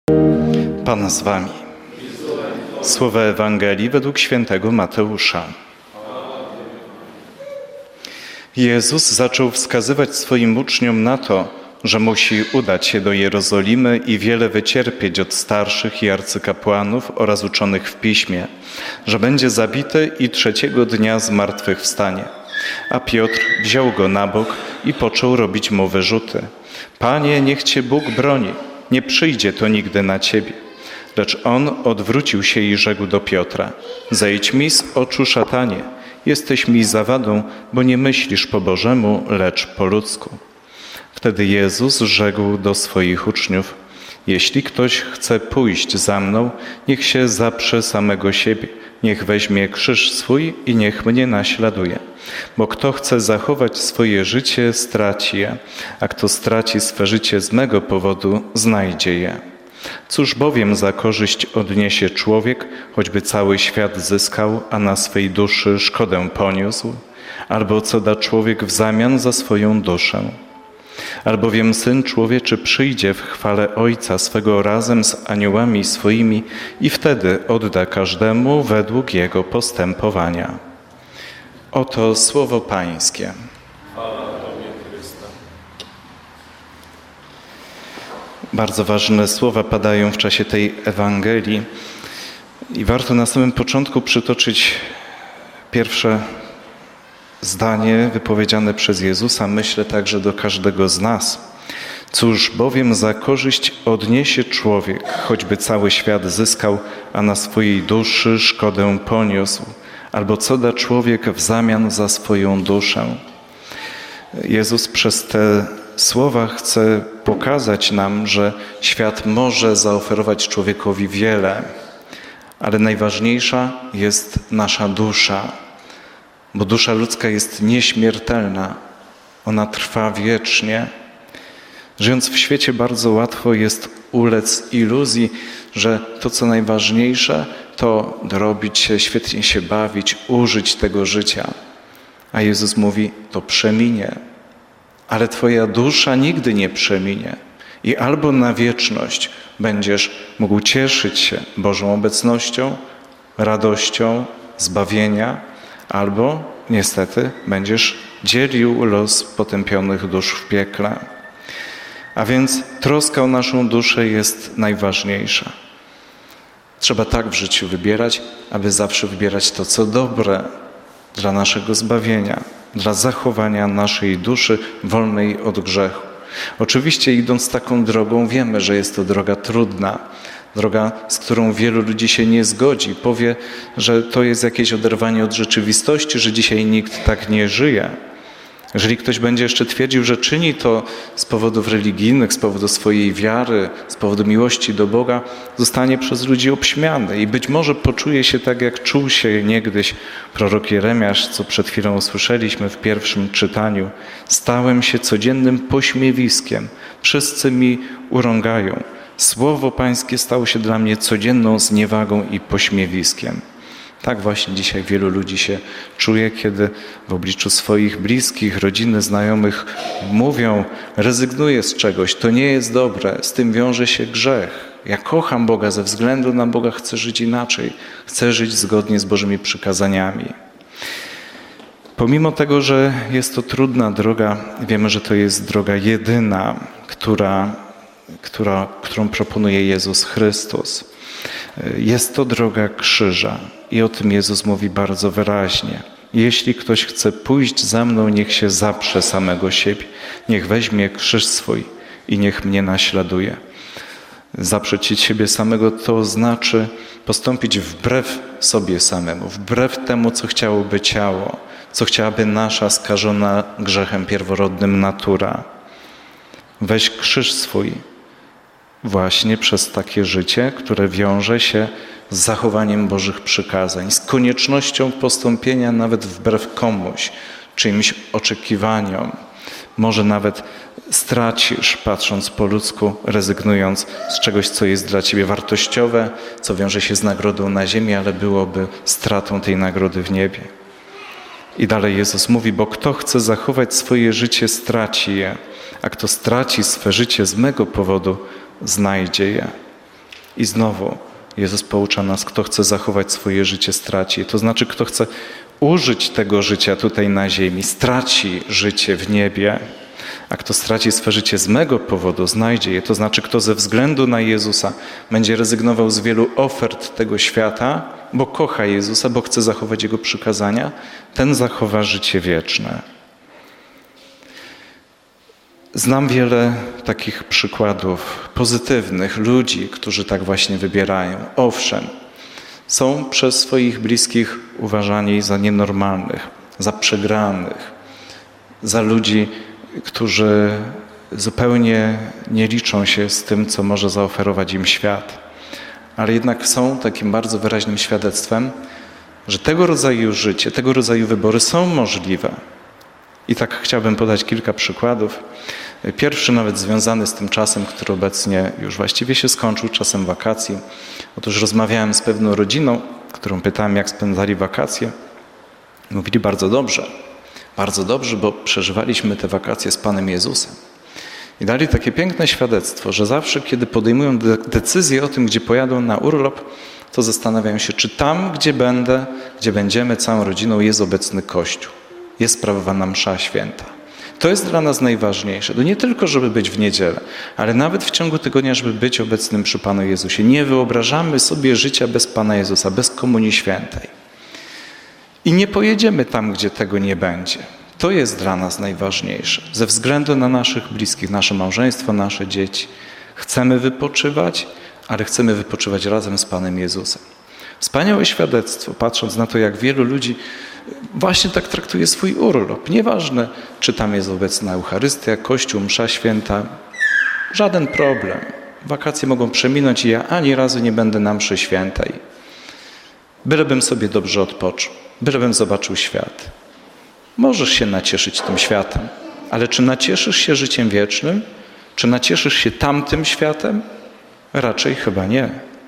Pan z wami. Słowa Ewangelii według świętego Mateusza. Jezus zaczął wskazywać swoim uczniom na to, że musi udać się do Jerozolimy i wiele wycierpieć od starszych i arcykapłanów oraz uczonych w piśmie, że będzie zabity i 3. dnia zmartwychwstanie. A Piotr wziął go na bok i począł robić mu wyrzuty. Panie, niech Cię Bóg broni, nie przyjdzie to nigdy na Ciebie. Lecz on odwrócił się i rzekł do Piotra: zejdź mi z oczu, szatanie, jesteś mi zawadą, bo nie myślisz po Bożemu, lecz po ludzku. Wtedy Jezus rzekł do swoich uczniów: jeśli ktoś chce pójść za mną, niech się zaprze samego siebie, niech weźmie krzyż swój i niech mnie naśladuje. Bo kto chce zachować swoje życie, straci je, a kto straci swe życie z mego powodu, znajdzie je. Cóż bowiem za korzyść odniesie człowiek, choćby cały świat zyskał, a na swej duszy szkodę poniósł? Albo co da człowiek w zamian za swoją duszę? Albowiem Syn Człowieczy przyjdzie w chwale Ojca swego razem z aniołami swoimi i wtedy odda każdemu według jego postępowania. Oto słowo Pańskie. Bardzo ważne słowa padają w czasie tej Ewangelii i warto na samym początku przytoczyć pierwsze zdanie wypowiedziane przez Jezusa, myślę także do każdego z nas. Cóż bowiem za korzyść odniesie człowiek, choćby cały świat zyskał, a na swojej duszy szkodę poniósł? Albo co da człowiek w zamian za swoją duszę? Jezus przez te słowa chce pokazać nam, że świat może zaoferować człowiekowi wiele, ale najważniejsza jest nasza dusza, bo dusza ludzka jest nieśmiertelna, ona trwa wiecznie. Żyjąc w świecie bardzo łatwo jest ulec iluzji, że to co najważniejsze to dorobić się, świetnie się bawić, użyć tego życia. A Jezus mówi, to przeminie. Ale Twoja dusza nigdy nie przeminie i albo na wieczność będziesz mógł cieszyć się Bożą obecnością, radością, zbawienia, albo niestety będziesz dzielił los potępionych dusz w piekle. A więc troska o naszą duszę jest najważniejsza. Trzeba tak w życiu wybierać, aby zawsze wybierać to, co dobre dla naszego zbawienia, dla zachowania naszej duszy wolnej od grzechu. Oczywiście idąc taką drogą wiemy, że jest to droga trudna, droga, z którą wielu ludzi się nie zgodzi. Powie, że to jest jakieś oderwanie od rzeczywistości, że dzisiaj nikt tak nie żyje. Jeżeli ktoś będzie jeszcze twierdził, że czyni to z powodów religijnych, z powodu swojej wiary, z powodu miłości do Boga, zostanie przez ludzi obśmiany i być może poczuje się tak, jak czuł się niegdyś prorok Jeremiasz, co przed chwilą usłyszeliśmy w pierwszym czytaniu. Stałem się codziennym pośmiewiskiem, wszyscy mi urągają. Słowo Pańskie stało się dla mnie codzienną zniewagą i pośmiewiskiem. Tak właśnie dzisiaj wielu ludzi się czuje, kiedy w obliczu swoich bliskich, rodziny, znajomych mówią, rezygnuję z czegoś, to nie jest dobre, z tym wiąże się grzech. Ja kocham Boga, ze względu na Boga chcę żyć inaczej, chcę żyć zgodnie z Bożymi przykazaniami. Pomimo tego, że jest to trudna droga, wiemy, że to jest droga jedyna, którą proponuje Jezus Chrystus. Jest to droga krzyża i o tym Jezus mówi bardzo wyraźnie. Jeśli ktoś chce pójść za mną, niech się zaprze samego siebie, niech weźmie krzyż swój i niech mnie naśladuje. Zaprzeć siebie samego to znaczy postąpić wbrew sobie samemu, wbrew temu, co chciałoby ciało, co chciałaby nasza skażona grzechem pierworodnym natura. Weź krzyż swój właśnie przez takie życie, które wiąże się z zachowaniem Bożych przykazań, z koniecznością postąpienia nawet wbrew komuś, czyimś oczekiwaniom. Może nawet stracisz, patrząc po ludzku, rezygnując z czegoś, co jest dla ciebie wartościowe, co wiąże się z nagrodą na ziemi, ale byłoby stratą tej nagrody w niebie. I dalej Jezus mówi, bo kto chce zachować swoje życie, straci je, a kto straci swe życie z mego powodu, znajdzie je. I znowu Jezus poucza nas, kto chce zachować swoje życie, straci. To znaczy, kto chce użyć tego życia tutaj na ziemi, straci życie w niebie, a kto straci swe życie z mego powodu, znajdzie je. To znaczy, kto ze względu na Jezusa będzie rezygnował z wielu ofert tego świata, bo kocha Jezusa, bo chce zachować Jego przykazania, ten zachowa życie wieczne. Znam wiele takich przykładów pozytywnych ludzi, którzy tak właśnie wybierają. Owszem, są przez swoich bliskich uważani za nienormalnych, za przegranych, za ludzi, którzy zupełnie nie liczą się z tym, co może zaoferować im świat. Ale jednak są takim bardzo wyraźnym świadectwem, że tego rodzaju życie, tego rodzaju wybory są możliwe. I tak chciałbym podać kilka przykładów. Pierwszy nawet związany z tym czasem, który obecnie już właściwie się skończył, czasem wakacji. Otóż rozmawiałem z pewną rodziną, którą pytałem, jak spędzali wakacje. Mówili bardzo dobrze, bo przeżywaliśmy te wakacje z Panem Jezusem. I dali takie piękne świadectwo, że zawsze, kiedy podejmują decyzję o tym, gdzie pojadą na urlop, to zastanawiają się, czy tam, gdzie będziemy całą rodziną, jest obecny Kościół. Jest sprawowana msza święta. To jest dla nas najważniejsze. To nie tylko, żeby być w niedzielę, ale nawet w ciągu tygodnia, żeby być obecnym przy Panu Jezusie. Nie wyobrażamy sobie życia bez Pana Jezusa, bez Komunii Świętej. I nie pojedziemy tam, gdzie tego nie będzie. To jest dla nas najważniejsze. Ze względu na naszych bliskich, nasze małżeństwo, nasze dzieci. Chcemy wypoczywać, ale chcemy wypoczywać razem z Panem Jezusem. Wspaniałe świadectwo, patrząc na to, jak wielu ludzi właśnie tak traktuje swój urlop. Nieważne, czy tam jest obecna Eucharystia, Kościół, msza święta. Żaden problem. Wakacje mogą przeminąć i ja ani razu nie będę na mszy świętej. Bylebym sobie dobrze odpoczął. Bylebym zobaczył świat. Możesz się nacieszyć tym światem, ale czy nacieszysz się życiem wiecznym? Czy nacieszysz się tamtym światem? Raczej chyba nie.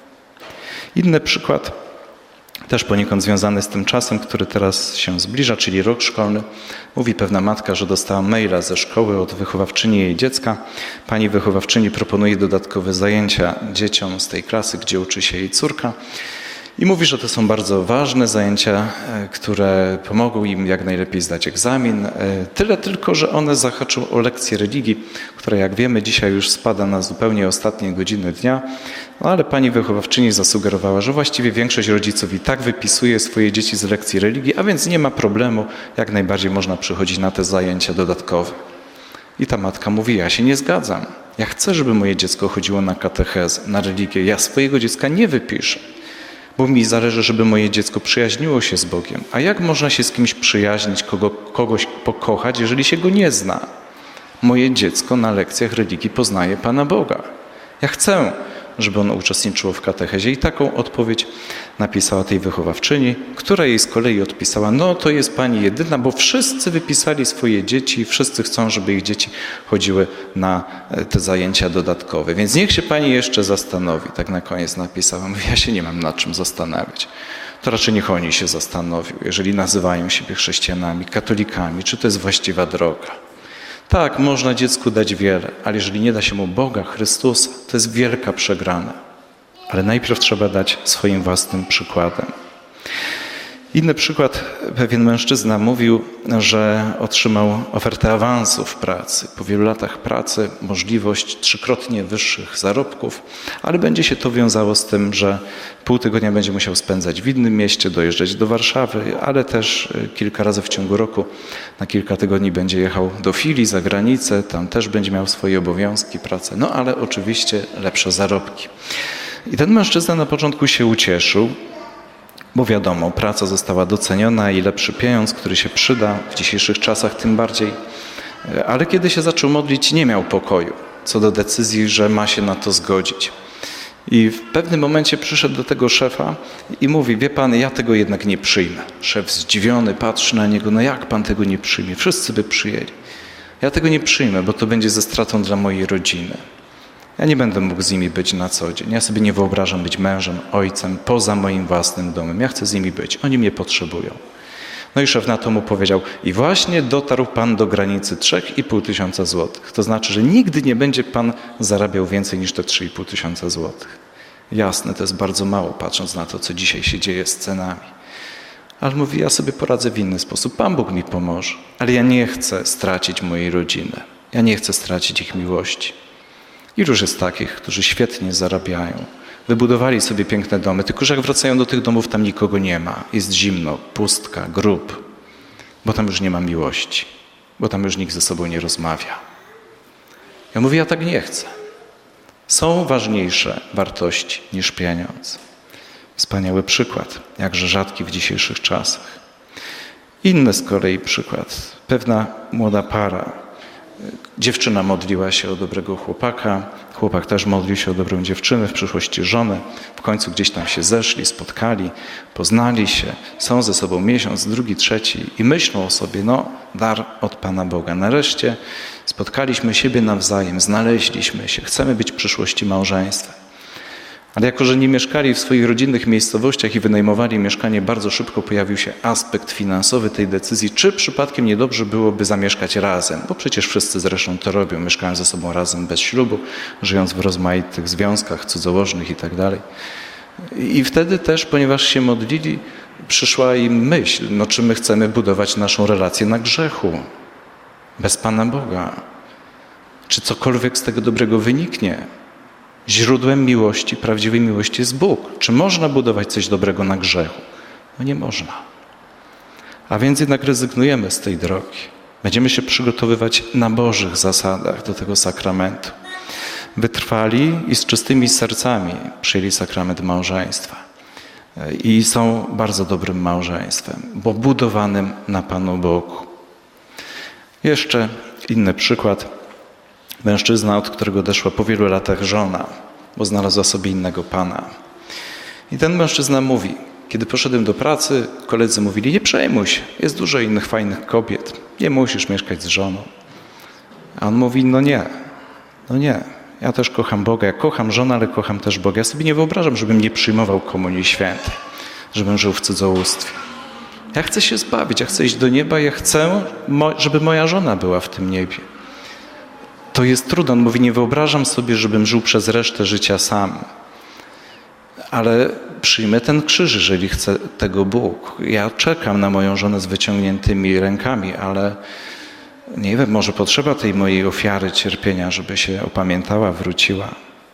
Inny przykład, też poniekąd związany z tym czasem, który teraz się zbliża, czyli rok szkolny. Mówi pewna matka, że dostała maila ze szkoły od wychowawczyni jej dziecka. Pani wychowawczyni proponuje dodatkowe zajęcia dzieciom z tej klasy, gdzie uczy się jej córka. I mówi, że to są bardzo ważne zajęcia, które pomogą im jak najlepiej zdać egzamin. Tyle tylko, że one zahaczą o lekcję religii, która jak wiemy dzisiaj już spada na zupełnie ostatnie godziny dnia. No ale pani wychowawczyni zasugerowała, że właściwie większość rodziców i tak wypisuje swoje dzieci z lekcji religii, a więc nie ma problemu, jak najbardziej można przychodzić na te zajęcia dodatkowe. I ta matka mówi, ja się nie zgadzam. Ja chcę, żeby moje dziecko chodziło na katechezę, na religię. Ja swojego dziecka nie wypiszę. Bo mi zależy, żeby moje dziecko przyjaźniło się z Bogiem. A jak można się z kimś przyjaźnić, kogoś pokochać, jeżeli się go nie zna? Moje dziecko na lekcjach religii poznaje Pana Boga. Ja chcę, żeby ono uczestniczyło w katechezie. I taką odpowiedź napisała tej wychowawczyni, która jej z kolei odpisała, no to jest pani jedyna, bo wszyscy wypisali swoje dzieci i wszyscy chcą, żeby ich dzieci chodziły na te zajęcia dodatkowe. Więc niech się pani jeszcze zastanowi. Tak na koniec napisała. Mówi, ja się nie mam nad czym zastanawiać. To raczej niech oni się zastanowią, jeżeli nazywają siebie chrześcijanami, katolikami, czy to jest właściwa droga. Tak, można dziecku dać wiele, ale jeżeli nie da się mu Boga, Chrystusa, to jest wielka przegrana. Ale najpierw trzeba dać swoim własnym przykładem. Inny przykład, pewien mężczyzna mówił, że otrzymał ofertę awansu w pracy. Po wielu latach pracy możliwość 3-krotnie wyższych zarobków, ale będzie się to wiązało z tym, że pół tygodnia będzie musiał spędzać w innym mieście, dojeżdżać do Warszawy, ale też kilka razy w ciągu roku na kilka tygodni będzie jechał do Filii, za granicę, tam też będzie miał swoje obowiązki, pracę, no ale oczywiście lepsze zarobki. I ten mężczyzna na początku się ucieszył, bo wiadomo, praca została doceniona i lepszy pieniądz, który się przyda w dzisiejszych czasach tym bardziej. Ale kiedy się zaczął modlić, nie miał pokoju co do decyzji, że ma się na to zgodzić. I w pewnym momencie przyszedł do tego szefa i mówi, wie pan, ja tego jednak nie przyjmę. Szef zdziwiony patrzy na niego, no jak pan tego nie przyjmie? Wszyscy by przyjęli. Ja tego nie przyjmę, bo to będzie ze stratą dla mojej rodziny. Ja nie będę mógł z nimi być na co dzień. Ja sobie nie wyobrażam być mężem, ojcem, poza moim własnym domem. Ja chcę z nimi być. Oni mnie potrzebują. No i szef na to mu powiedział, i właśnie dotarł pan do granicy 3,5 tysiąca złotych. To znaczy, że nigdy nie będzie pan zarabiał więcej niż te 3,5 tysiąca złotych. Jasne, to jest bardzo mało, patrząc na to, co dzisiaj się dzieje z cenami. Ale mówi, ja sobie poradzę w inny sposób. Pan Bóg mi pomoże. Ale ja nie chcę stracić mojej rodziny. Ja nie chcę stracić ich miłości. Iluż jest takich, którzy świetnie zarabiają. Wybudowali sobie piękne domy, tylko że jak wracają do tych domów, tam nikogo nie ma. Jest zimno, pustka, grób. Bo tam już nie ma miłości. Bo tam już nikt ze sobą nie rozmawia. Ja mówię, ja tak nie chcę. Są ważniejsze wartości niż pieniądz. Wspaniały przykład, jakże rzadki w dzisiejszych czasach. Inny z kolei przykład. Pewna młoda para. Dziewczyna modliła się o dobrego chłopaka, chłopak też modlił się o dobrą dziewczynę, w przyszłości żonę. W końcu gdzieś tam się zeszli, spotkali, poznali się, są ze sobą miesiąc, drugi, trzeci i myślą o sobie, dar od Pana Boga. Nareszcie spotkaliśmy siebie nawzajem, znaleźliśmy się, chcemy być w przyszłości małżeństwem. Ale jako, że nie mieszkali w swoich rodzinnych miejscowościach i wynajmowali mieszkanie, bardzo szybko pojawił się aspekt finansowy tej decyzji, czy przypadkiem niedobrze byłoby zamieszkać razem, bo przecież wszyscy zresztą to robią, mieszkają ze sobą razem bez ślubu, żyjąc w rozmaitych związkach cudzołożnych i tak dalej. I wtedy też, ponieważ się modlili, przyszła im myśl, czy my chcemy budować naszą relację na grzechu, bez Pana Boga, czy cokolwiek z tego dobrego wyniknie. Źródłem miłości, prawdziwej miłości jest Bóg. Czy można budować coś dobrego na grzechu? Nie można. A więc jednak rezygnujemy z tej drogi. Będziemy się przygotowywać na Bożych zasadach do tego sakramentu. Wytrwali i z czystymi sercami przyjęli sakrament małżeństwa. I są bardzo dobrym małżeństwem, bo budowanym na Panu Bogu. Jeszcze inny przykład. Mężczyzna, od którego odeszła po wielu latach żona, bo znalazła sobie innego pana. I ten mężczyzna mówi, kiedy poszedłem do pracy, koledzy mówili, nie przejmuj się, jest dużo innych fajnych kobiet, nie musisz mieszkać z żoną. A on mówi, nie, ja też kocham Boga, ja kocham żonę, ale kocham też Boga. Ja sobie nie wyobrażam, żebym nie przyjmował komunii świętej, żebym żył w cudzołóstwie. Ja chcę się zbawić, ja chcę iść do nieba, ja chcę, żeby moja żona była w tym niebie. To jest trudne. On mówi, nie wyobrażam sobie, żebym żył przez resztę życia sam. Ale przyjmę ten krzyż, jeżeli chce tego Bóg. Ja czekam na moją żonę z wyciągniętymi rękami, ale nie wiem, może potrzeba tej mojej ofiary cierpienia, żeby się opamiętała, wróciła.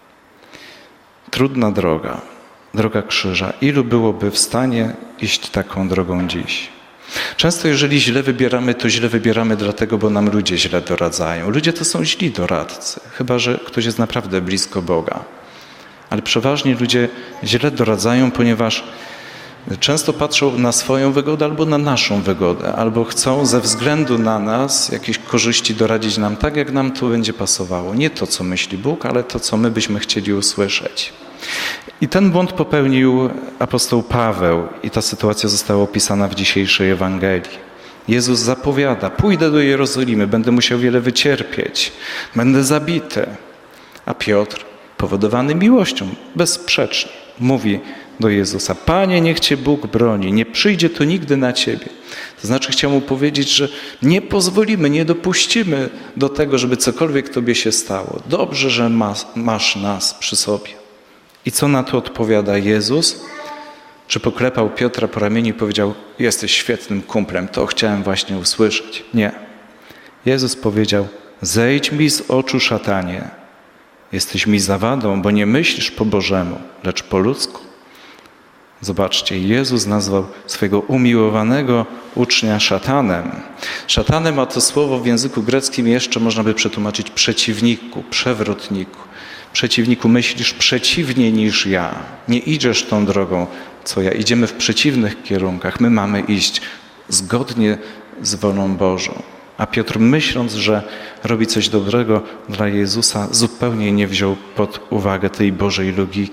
Trudna droga, droga krzyża. Ilu byłoby w stanie iść taką drogą dziś? Często jeżeli źle wybieramy, to źle wybieramy dlatego, bo nam ludzie źle doradzają. Ludzie to są źli doradcy, chyba że ktoś jest naprawdę blisko Boga. Ale przeważnie ludzie źle doradzają, ponieważ często patrzą na swoją wygodę albo na naszą wygodę, albo chcą ze względu na nas jakieś korzyści doradzić nam tak, jak nam to będzie pasowało. Nie to, co myśli Bóg, ale to, co my byśmy chcieli usłyszeć. I ten błąd popełnił apostoł Paweł i ta sytuacja została opisana w dzisiejszej Ewangelii. Jezus zapowiada, pójdę do Jerozolimy, będę musiał wiele wycierpieć, będę zabity. A Piotr, powodowany miłością, bezsprzecznie, mówi do Jezusa, Panie, niech Cię Bóg broni, nie przyjdzie to nigdy na Ciebie. To znaczy chciał mu powiedzieć, że nie pozwolimy, nie dopuścimy do tego, żeby cokolwiek Tobie się stało. Dobrze, że masz nas przy sobie. I co na to odpowiada Jezus? Czy poklepał Piotra po ramieniu i powiedział, jesteś świetnym kumplem, to chciałem właśnie usłyszeć. Nie. Jezus powiedział, zejdź mi z oczu, szatanie. Jesteś mi zawadą, bo nie myślisz po Bożemu, lecz po ludzku. Zobaczcie, Jezus nazwał swojego umiłowanego ucznia szatanem. Szatanem, a to słowo w języku greckim jeszcze można by przetłumaczyć przeciwniku, przewrotniku. Przeciwniku, myślisz przeciwnie niż ja. Nie idziesz tą drogą, co ja. Idziemy w przeciwnych kierunkach. My mamy iść zgodnie z wolą Bożą. A Piotr, myśląc, że robi coś dobrego dla Jezusa, zupełnie nie wziął pod uwagę tej Bożej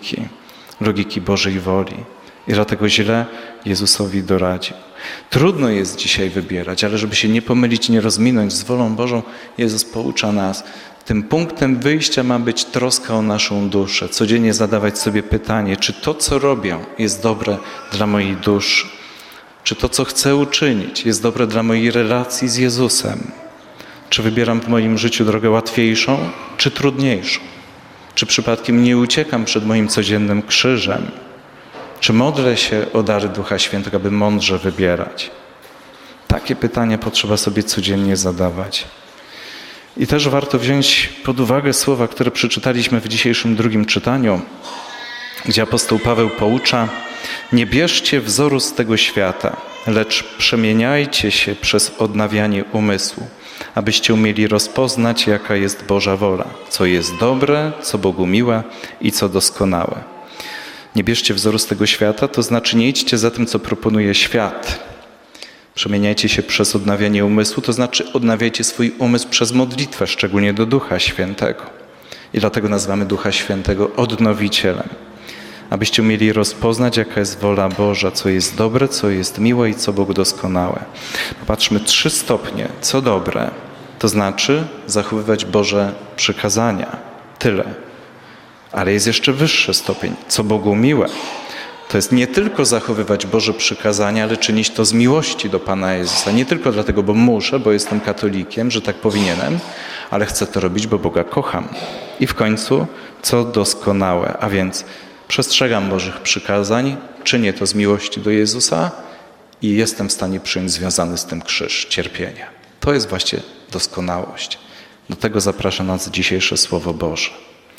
logiki Bożej woli. I dlatego źle Jezusowi doradził. Trudno jest dzisiaj wybierać, ale żeby się nie pomylić, nie rozminąć z wolą Bożą, Jezus poucza nas. Tym punktem wyjścia ma być troska o naszą duszę. Codziennie zadawać sobie pytanie, czy to, co robię, jest dobre dla mojej duszy. Czy to, co chcę uczynić, jest dobre dla mojej relacji z Jezusem. Czy wybieram w moim życiu drogę łatwiejszą, czy trudniejszą. Czy przypadkiem nie uciekam przed moim codziennym krzyżem? Czy modlę się o dary Ducha Świętego, aby mądrze wybierać? Takie pytania potrzeba sobie codziennie zadawać. I też warto wziąć pod uwagę słowa, które przeczytaliśmy w dzisiejszym drugim czytaniu, gdzie apostoł Paweł poucza: nie bierzcie wzoru z tego świata, lecz przemieniajcie się przez odnawianie umysłu, abyście umieli rozpoznać, jaka jest Boża wola, co jest dobre, co Bogu miłe i co doskonałe. Nie bierzcie wzoru z tego świata, to znaczy nie idźcie za tym, co proponuje świat. Przemieniajcie się przez odnawianie umysłu, to znaczy odnawiajcie swój umysł przez modlitwę, szczególnie do Ducha Świętego. I dlatego nazywamy Ducha Świętego odnowicielem. Abyście umieli rozpoznać, jaka jest wola Boża, co jest dobre, co jest miłe i co Bogu doskonałe. Popatrzmy, 3 stopnie. Co dobre, to znaczy zachowywać Boże przykazania. Tyle. Ale jest jeszcze wyższy stopień. Co Bogu miłe, to jest nie tylko zachowywać Boże przykazania, ale czynić to z miłości do Pana Jezusa. Nie tylko dlatego, bo muszę, bo jestem katolikiem, że tak powinienem, ale chcę to robić, bo Boga kocham. I w końcu, co doskonałe, a więc przestrzegam Bożych przykazań, czynię to z miłości do Jezusa i jestem w stanie przyjąć związany z tym krzyż, cierpienie. To jest właśnie doskonałość. Do tego zaprasza nas dzisiejsze Słowo Boże.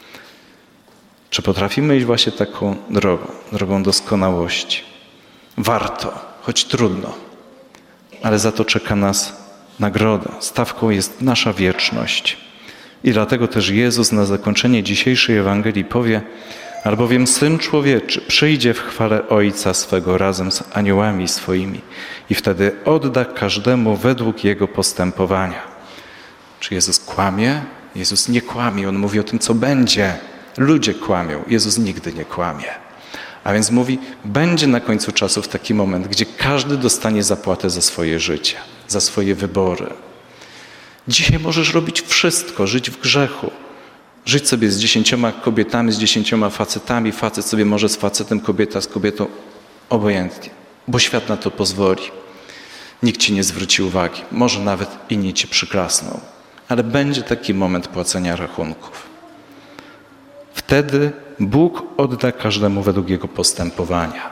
Czy potrafimy iść właśnie taką drogą doskonałości? Warto, choć trudno, ale za to czeka nas nagroda. Stawką jest nasza wieczność. I dlatego też Jezus na zakończenie dzisiejszej Ewangelii powie: albowiem Syn Człowieczy przyjdzie w chwale Ojca swego razem z aniołami swoimi i wtedy odda każdemu według jego postępowania. Czy Jezus kłamie? Jezus nie kłamie, On mówi o tym, co będzie. Ludzie kłamią, Jezus nigdy nie kłamie. A więc mówi, będzie na końcu czasów taki moment, gdzie każdy dostanie zapłatę za swoje życie, za swoje wybory. Dzisiaj możesz robić wszystko, żyć w grzechu. Żyć sobie z 10 kobietami, z 10 facetami. Facet sobie może z facetem, kobieta z kobietą, obojętnie. Bo świat na to pozwoli. Nikt ci nie zwróci uwagi. Może nawet inni ci przyklasną. Ale będzie taki moment płacenia rachunków. Wtedy Bóg odda każdemu według jego postępowania.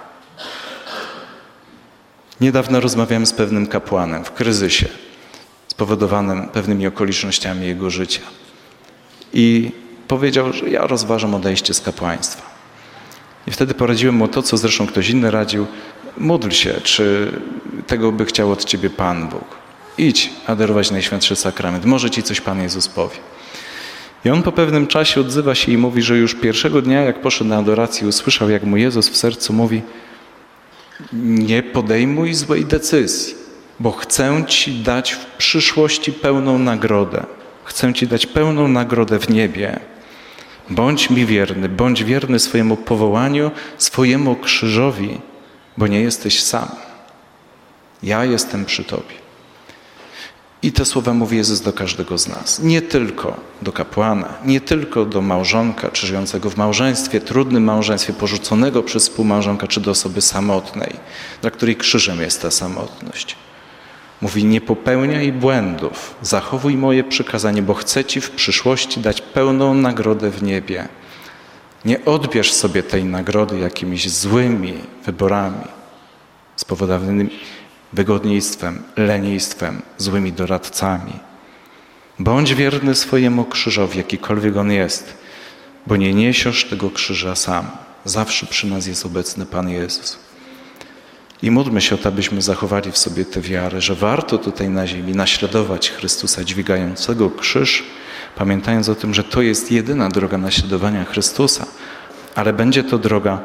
Niedawno rozmawiałem z pewnym kapłanem w kryzysie spowodowanym pewnymi okolicznościami jego życia. I powiedział, że ja rozważam odejście z kapłaństwa. I wtedy poradziłem mu to, co zresztą ktoś inny radził. Módl się, czy tego by chciał od ciebie Pan Bóg. Idź adorować Najświętszy Sakrament. Może ci coś Pan Jezus powie. I on po pewnym czasie odzywa się i mówi, że już pierwszego dnia, jak poszedł na adorację, usłyszał, jak mu Jezus w sercu mówi: nie podejmuj złej decyzji, bo chcę ci dać w przyszłości pełną nagrodę. Chcę ci dać pełną nagrodę w niebie. Bądź mi wierny, bądź wierny swojemu powołaniu, swojemu krzyżowi, bo nie jesteś sam. Ja jestem przy tobie. I te słowa mówi Jezus do każdego z nas. Nie tylko do kapłana, nie tylko do małżonka, czy żyjącego w małżeństwie, trudnym małżeństwie, porzuconego przez współmałżonka, czy do osoby samotnej, dla której krzyżem jest ta samotność. Mówi: nie popełniaj błędów, zachowuj moje przykazanie, bo chcę ci w przyszłości dać pełną nagrodę w niebie. Nie odbierz sobie tej nagrody jakimiś złymi wyborami spowodowanymi wygodniejstwem, lenistwem, złymi doradcami. Bądź wierny swojemu krzyżowi, jakikolwiek on jest, bo nie niesiesz tego krzyża sam. Zawsze przy nas jest obecny Pan Jezus. I módlmy się o to, abyśmy zachowali w sobie tę wiarę, że warto tutaj na ziemi naśladować Chrystusa dźwigającego krzyż, pamiętając o tym, że to jest jedyna droga naśladowania Chrystusa, ale będzie to droga,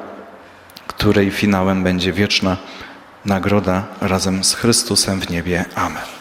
której finałem będzie wieczna nagroda razem z Chrystusem w niebie. Amen.